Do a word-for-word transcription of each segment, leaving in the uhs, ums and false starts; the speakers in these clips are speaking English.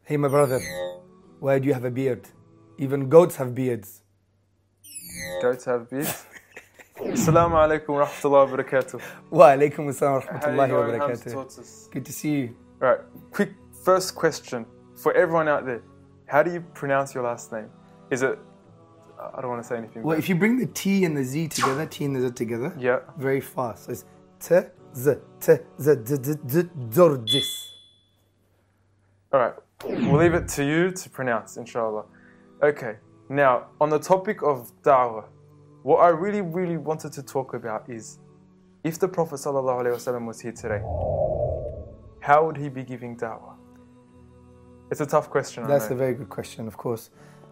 Hey, my brother, why do you have a beard? Even goats have beards. Goats have beards? Assalamu alaikum wa rahmatullahi wa barakatuh. Wa alaikum assalam wa rahmatullahi wa How you barakatuh. going? Good to see you. Right, quick first question for everyone out there. How do you pronounce your last name? Is it, I don't want to say anything. Well, bad. if you bring the T and the Z together, T and the Z together, Yeah. very fast. So it's T, Z, T, Z, Z, Z, Z, Zordis. Alright, we'll leave it to you to pronounce, inshallah. Okay, now on the topic of da'wah, what I really, really wanted to talk about is if the Prophet ﷺ was here today, how would he be giving da'wah? It's a tough question. That's I know. a very good question, of course.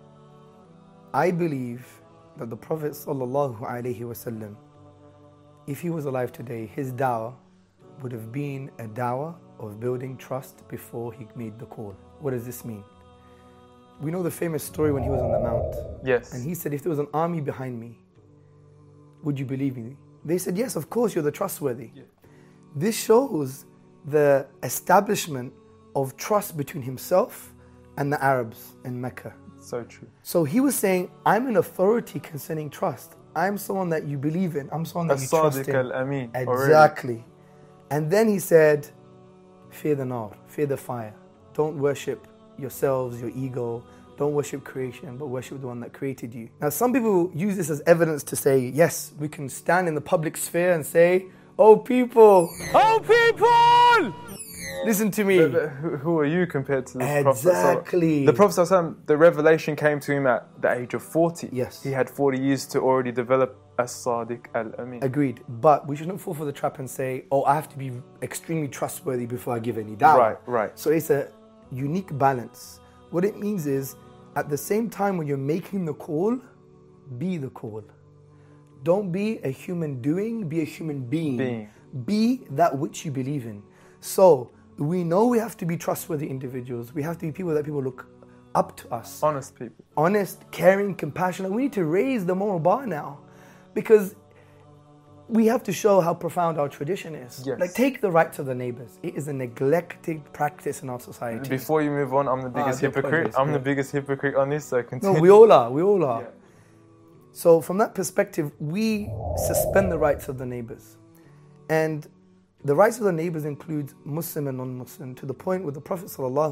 I believe that the Prophet sallallahu alaihi wasallam, if he was alive today, his da'wah would have been a da'wah of building trust before he made the call. What does this mean? We know the famous story when he was on the mount. Yes. And he said, if there was an army behind me, would you believe me? They said, yes, of course, you're the trustworthy. Yeah. This shows the establishment of trust between himself and the Arabs in Mecca. So true. So he was saying, I'm an authority concerning trust. I'm someone that you believe in. I'm someone that you trust As-Sadiq in. al-Amin. Exactly. And then he said, fear the nar, fear the fire. Don't worship yourselves, your ego. Don't worship creation, but worship the one that created you. Now, some people use this as evidence to say, yes, we can stand in the public sphere and say, oh people, oh people, listen to me. But, but who, who are you compared to the Prophet? Exactly. The Prophet, ﷺ, the revelation came to him at the age of forty. Yes. He had forty years to already develop As-Sadiq al-Amin. Agreed. But we shouldn't fall for the trap and say, oh, I have to be extremely trustworthy before I give any da'wah. Right, right. So it's a unique balance. What it means is, at the same time when you're making the call, be the call. Don't be a human doing, be a human being. Being. Be that which you believe in. So we know we have to be trustworthy individuals. We have to be people that people look up to us. Honest people. Honest, caring, compassionate. We need to raise the moral bar now, because we have to show how profound our tradition is. Yes. Like, take the rights of the neighbors. It is a neglected practice in our society. Before you move on, I'm the biggest Ah, do hypocrite. apologize, I'm yeah. the biggest hypocrite on this, so continue. No, we all are. We all are. Yeah. So from that perspective, we suspend the rights of the neighbors. And the rights of the neighbors include Muslim and non-Muslim, to the point where the Prophet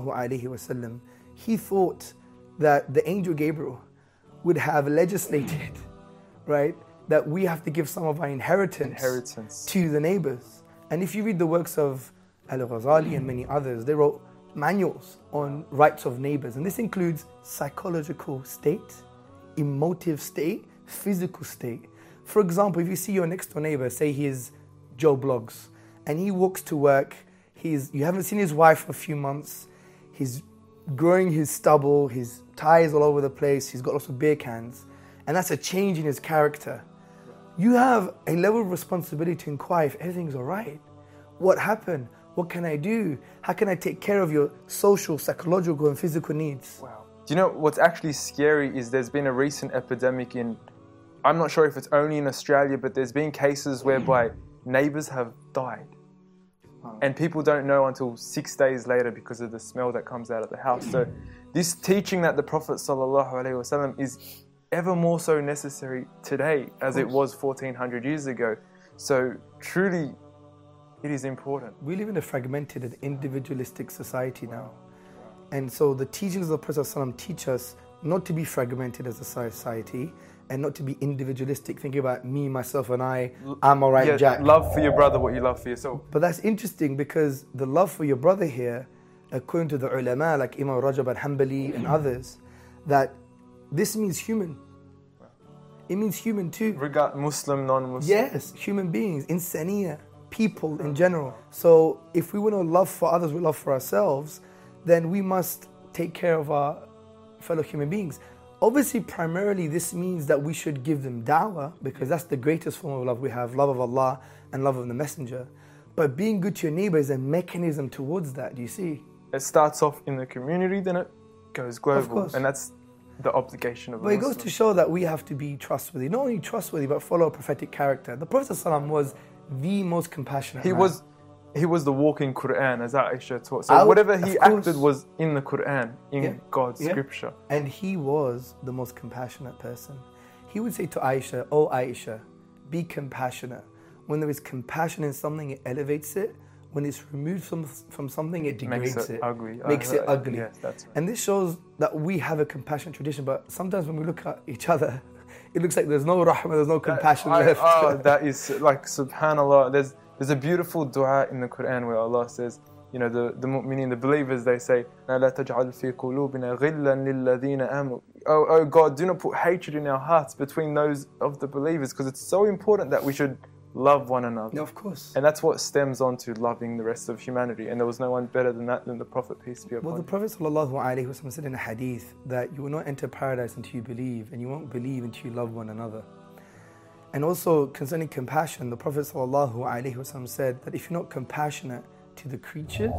ﷺ, he thought that the angel Gabriel would have legislated, right, that we have to give some of our inheritance, Inheritance. to the neighbors. And if you read the works of Al-Ghazali and many others, they wrote manuals on rights of neighbors. And this includes psychological state, emotive state, physical state. For example, if you see your next door neighbor, say he is Joe Bloggs, and he walks to work, he's, you haven't seen his wife for a few months, he's growing his stubble, his ties all over the place, he's got lots of beer cans, and that's a change in his character. You have a level of responsibility to inquire if everything's all right. What happened? What can I do? How can I take care of your social, psychological, and physical needs? Wow. Do you know what's actually scary is there's been a recent epidemic in, I'm not sure if it's only in Australia, but there's been cases whereby neighbors have died. And people don't know until six days later because of the smell that comes out of the house. So this teaching that the Prophet ﷺ is ever more so necessary today as it was fourteen hundred years ago. So truly, it is important. We live in a fragmented and individualistic society now. And so the teachings of the Prophet ﷺ teach us not to be fragmented as a society and not to be individualistic, thinking about me, myself, and I, I'm all right, Yeah, Jack. love for your brother what you love for yourself. But that's interesting, because the love for your brother here, according to the ulama like Imam Rajab al-Hanbali and others, that this means human. It means human too. Regard Muslim, non-Muslim. Yes, human beings, insaniya, people in general. So if we want to love for others, we love for ourselves, then we must take care of our fellow human beings. Obviously, primarily this means that we should give them da'wah, because that's the greatest form of love we have, love of Allah and love of the Messenger. But being good to your neighbor is a mechanism towards that, do you see? It starts off in the community, then it goes global. Of course. And that's the obligation of a But it goes Muslim. to show that we have to be trustworthy. Not only trustworthy, but follow a prophetic character. The Prophet ﷺ was the most compassionate He man. was he was the walking Quran, as Aisha taught. So I would- whatever he of course. acted was in the Quran, in Yeah. God's Yeah. scripture. And he was the most compassionate person. He would say to Aisha, "Oh Aisha, be compassionate." When there is compassion in something, it elevates it. When it's removed from, from something, it degrades Makes it, it. ugly. Makes I- it I- ugly. Yes, that's right. And this shows that we have a compassionate tradition, but sometimes when we look at each other, it looks like there's no rahmah, there's no compassion I- left. Oh, that is like subhanallah. There's there's a beautiful dua in the Quran where Allah says, you know, the the mu'mineen, the believers, they say, "La taj'al fi qulubina ghillan lilladhina amanu." Oh, oh God, do not put hatred in our hearts between those of the believers, because it's so important that we should love one another. No, of course. And that's what stems on to loving the rest of humanity. And there was no one better than that than the Prophet, peace be upon Well, the him. Prophet ﷺ said in a hadith that you will not enter paradise until you believe, and you won't believe until you love one another. And also concerning compassion, the Prophet ﷺ said that if you're not compassionate to the creatures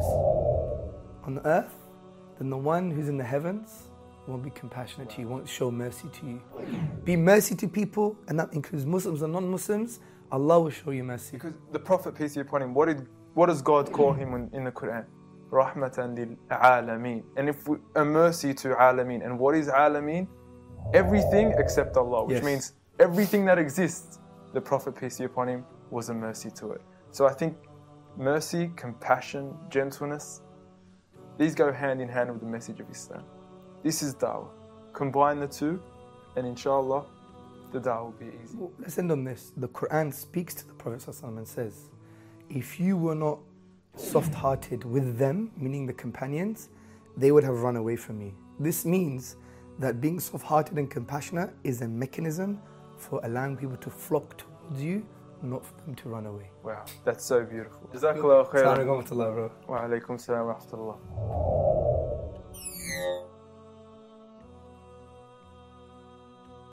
on the earth, then the one who's in the heavens won't be compassionate to you, won't show mercy to you. Be mercy to people, and that includes Muslims and non-Muslims. Allah will show you mercy. Because the Prophet, peace be upon him, what did what does God call him in, in the Quran? Rahmatan lil alameen. And if we, a mercy to alameen. And what is alameen? Everything except Allah, which Yes. means everything that exists, the Prophet, peace be upon him, was a mercy to it. So I think mercy, compassion, gentleness, these go hand in hand with the message of Islam. This is da'wah. Combine the two, and inshallah, the da'wah will be easy. Well, let's end on this. The Quran speaks to the Prophet ﷺ and says, if you were not soft-hearted with them, meaning the companions, they would have run away from you. This means that being soft-hearted and compassionate is a mechanism for allowing people to flock towards you, not for them to run away. Wow, that's so beautiful. Jazakallah khairan. Assalamu alaikum, bro. Wa alaikum salam wa rahmatullah.